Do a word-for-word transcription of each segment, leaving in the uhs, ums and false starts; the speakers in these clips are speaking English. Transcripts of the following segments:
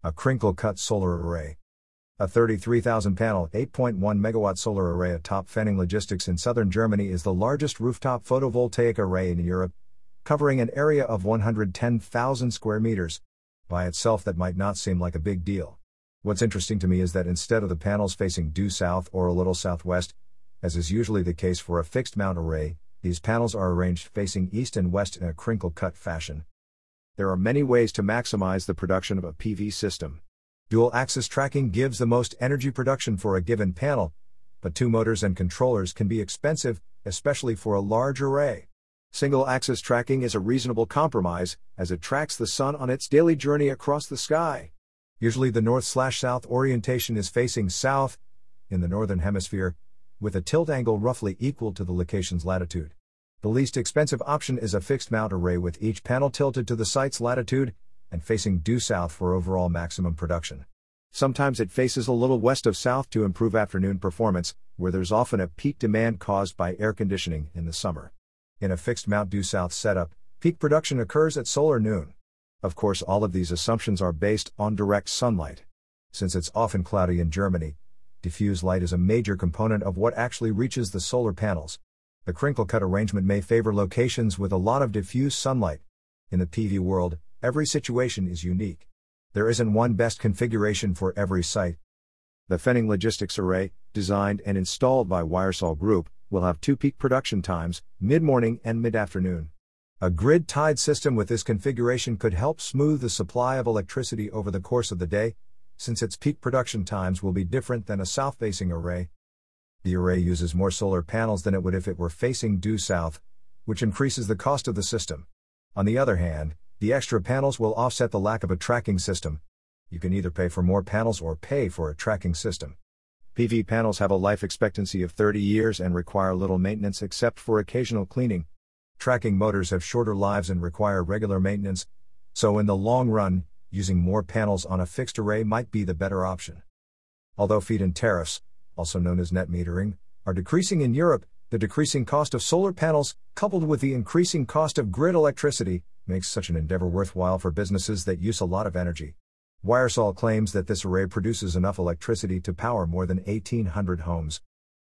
A crinkle-cut solar array. A thirty-three thousand panel, eight point one megawatt solar array atop Pfennig Logistics in southern Germany is the largest rooftop photovoltaic array in Europe, covering an area of one hundred ten thousand square meters. By itself, that might not seem like a big deal. What's interesting to me is that instead of the panels facing due south or a little southwest, as is usually the case for a fixed mount array, these panels are arranged facing east and west in a crinkle-cut fashion. There are many ways to maximize the production of a P V system. Dual-axis tracking gives the most energy production for a given panel, but two motors and controllers can be expensive, especially for a large array. Single-axis tracking is a reasonable compromise, as it tracks the sun on its daily journey across the sky. Usually the north-slash-south orientation is facing south, in the northern hemisphere, with a tilt angle roughly equal to the location's latitude. The least expensive option is a fixed mount array with each panel tilted to the site's latitude and facing due south for overall maximum production. Sometimes it faces a little west of south to improve afternoon performance, where there's often a peak demand caused by air conditioning in the summer. In a fixed mount due south setup, peak production occurs at solar noon. Of course, all of these assumptions are based on direct sunlight. Since it's often cloudy in Germany, diffuse light is a major component of what actually reaches the solar panels. The crinkle-cut arrangement may favor locations with a lot of diffuse sunlight. In the P V world, every situation is unique. There isn't one best configuration for every site. The Pfennig Logistics array, designed and installed by Wiresol Group, will have two peak production times, mid-morning and mid-afternoon. A grid-tied system with this configuration could help smooth the supply of electricity over the course of the day, since its peak production times will be different than a south-facing array. The array uses more solar panels than it would if it were facing due south, which increases the cost of the system. On the other hand, the extra panels will offset the lack of a tracking system. You can either pay for more panels or pay for a tracking system. P V panels have a life expectancy of thirty years and require little maintenance except for occasional cleaning. Tracking motors have shorter lives and require regular maintenance, so in the long run, using more panels on a fixed array might be the better option. Although feed-in tariffs, also known as net metering, are decreasing in Europe, the decreasing cost of solar panels, coupled with the increasing cost of grid electricity, makes such an endeavor worthwhile for businesses that use a lot of energy. Wiresol claims that this array produces enough electricity to power more than eighteen hundred homes.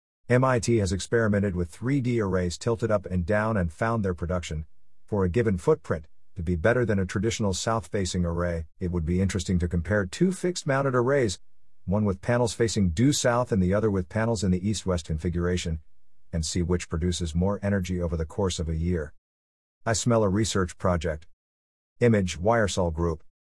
M I T has experimented with three D arrays tilted up and down and found their production, for a given footprint, to be better than a traditional south-facing array. It would be interesting to compare two fixed-mounted arrays, one with panels facing due south and the other with panels in the east-west configuration, and see which produces more energy over the course of a year. I smell a research project. Image Wiresol Group.